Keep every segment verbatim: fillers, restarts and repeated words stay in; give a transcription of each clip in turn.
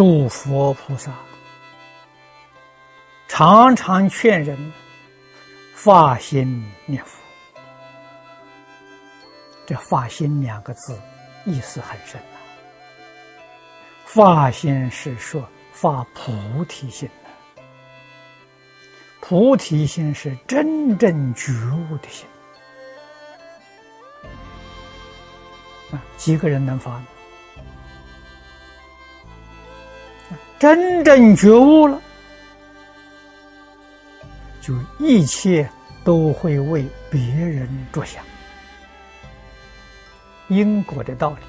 诸佛菩萨常常劝人发心念佛。这发心两个字意思很深呐、啊。发心是说发菩提心的，菩提心是真正觉悟的心啊，几个人能发呢？真正觉悟了，就一切都会为别人着想。因果的道理，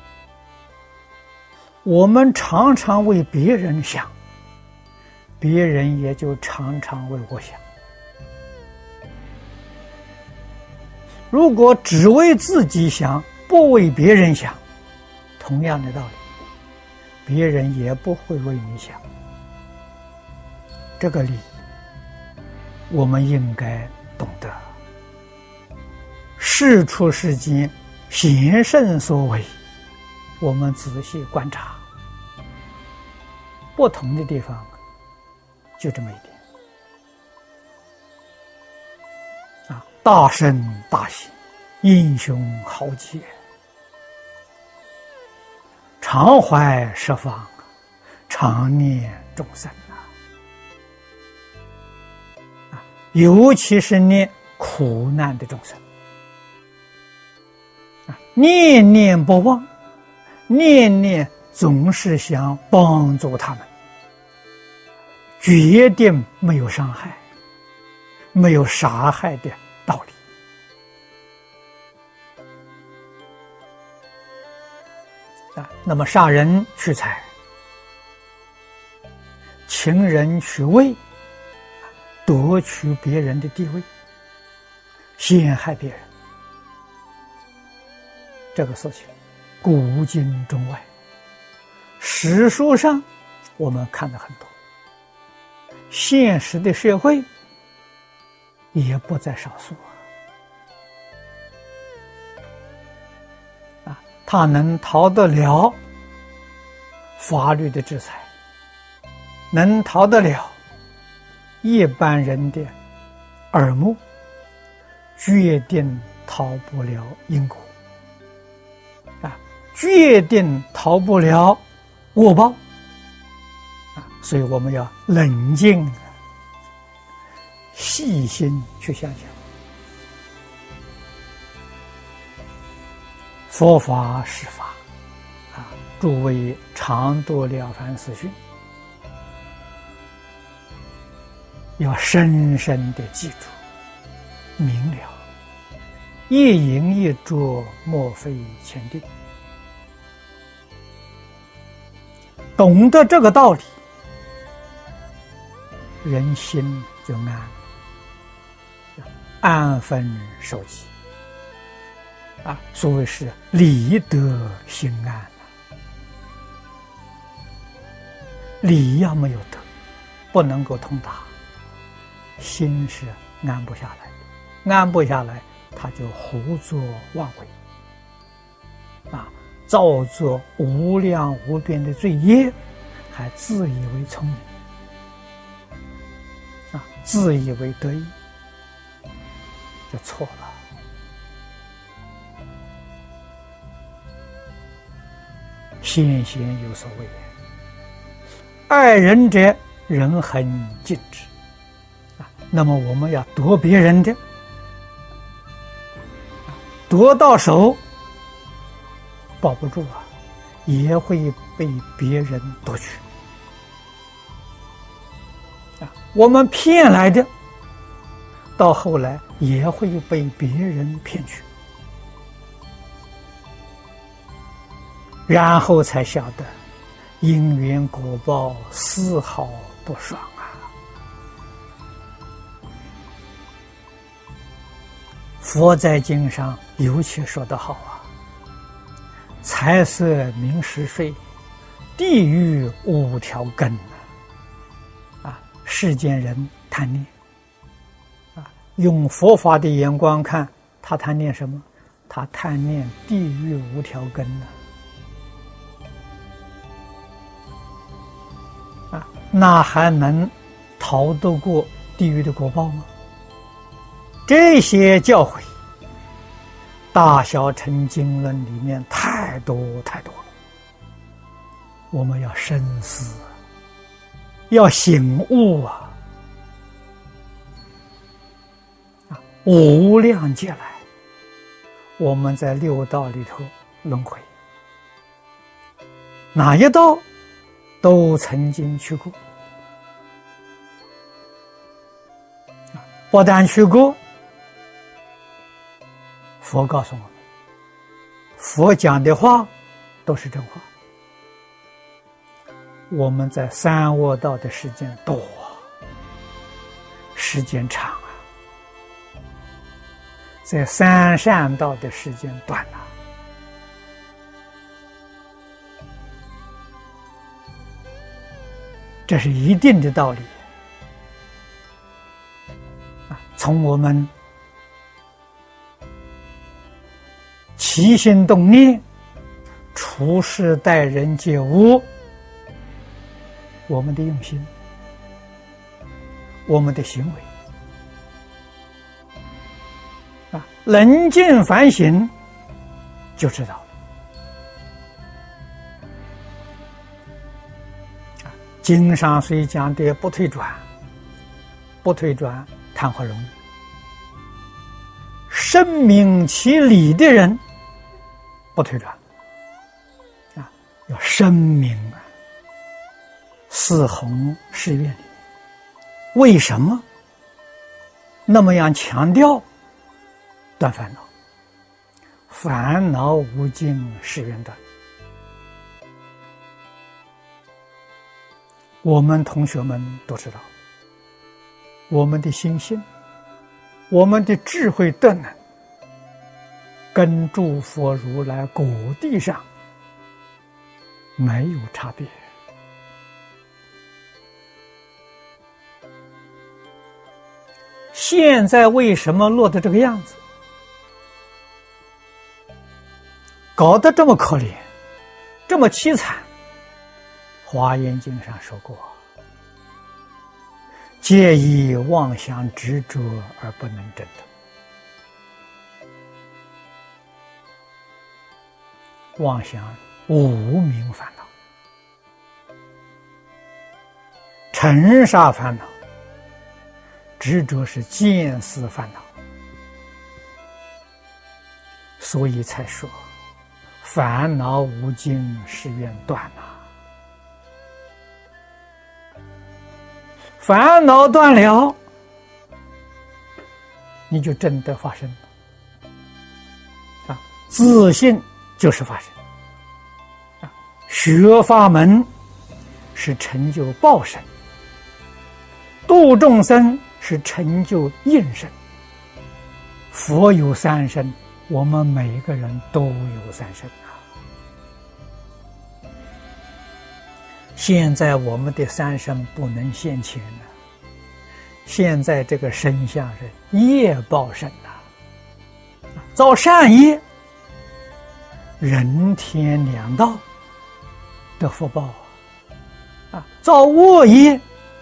我们常常为别人想，别人也就常常为我想。如果只为自己想，不为别人想，同样的道理，别人也不会为你想。这个理我们应该懂得。事出世间，贤圣所为，我们仔细观察，不同的地方就这么一点啊，大圣大贤，英雄豪杰，常怀十方，常念众生啊，尤其是念苦难的众生啊，念念不忘，念念总是想帮助他们，决定没有伤害，没有杀害的道理啊。那么杀人取财，情人取位，夺取别人的地位，陷害别人，这个事情古今中外，史书上我们看得很多，现实的社会也不在少数啊。他能逃得了法律的制裁，能逃得了一般人的耳目，决定逃不了因果啊，决定逃不了恶报啊。所以我们要冷静细心去想想，佛法是法啊，诸位常读了凡四训，要深深的记住明了，一饮一啄莫非前定。懂得这个道理，人心就安，安分守己啊。所谓是理得心安啊，理要没有得，不能够通达，心是安不下来的，安不下来，他就胡作妄为啊，造作无量无边的罪业，还自以为聪明啊，自以为得意，就错了。先贤有所谓，爱人者人恒敬之啊。那么我们要夺别人的，夺到手保不住啊，也会被别人夺取啊。我们骗来的，到后来也会被别人骗去，然后才晓得因缘果报丝毫不爽啊。佛在经上尤其说得好啊，财色名食睡，地狱五条根啊。世间人贪念啊，用佛法的眼光看，他贪念什么？他贪念地狱五条根呢。 啊，那还能逃得过地狱的果报吗？这些教诲，大小乘经论里面太多太多了，我们要深思，要醒悟啊！啊，无量劫来，我们在六道里头轮回，哪一道都曾经去过，不但去过，佛告诉我们，佛讲的话都是真话。我们在三恶道的时间多，时间长啊；在三善道的时间短啊。这是一定的道理啊！从我们起心动念、处事待人接物，我们的用心，我们的行为啊，冷静反省就知道了。经上虽讲的不退转，不退转谈何容易？深明其理的人不退转啊，要深明啊。四弘誓愿里，为什么那么样强调断烦恼？烦恼无尽，誓愿断。我们同学们都知道，我们的心性，我们的智慧德能，跟诸佛如来果地上没有差别。现在为什么落得这个样子，搞得这么可怜，这么凄惨？华严经上说过，皆以妄想执着而不能证得。妄想无明烦恼，尘沙烦恼，执着是见思烦恼，所以才说烦恼无尽，誓愿断啊。烦恼断了，你就真的发生了啊！自信就是发生啊！学法门是成就报身，度众生是成就应身。佛有三身，我们每个人都有三身啊！现在我们的三身不能现前了，现在这个身相是业报身呐，造善业，人天两道的福报啊；啊，造恶业，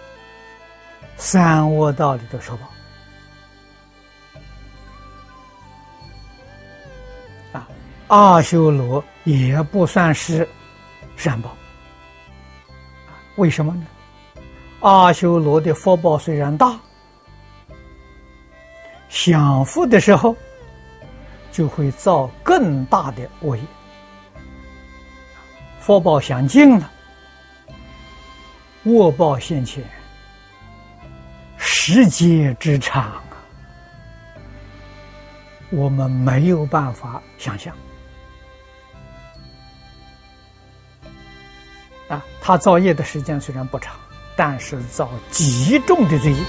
三恶道里的受报啊。阿修罗也不算是善报。为什么呢？阿修罗的福报虽然大，享福的时候就会造更大的恶业，福报享尽了，恶报现前，世界之长啊，我们没有办法想象。啊，他造业的时间虽然不长，但是造极重的罪业。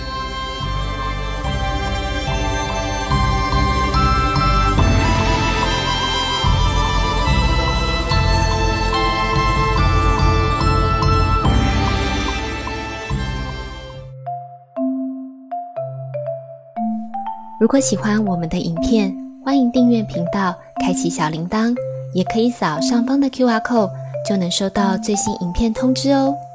如果喜欢我们的影片，欢迎订阅频道，开启小铃铛，也可以扫上方的 Q R code，就能收到最新影片通知哦。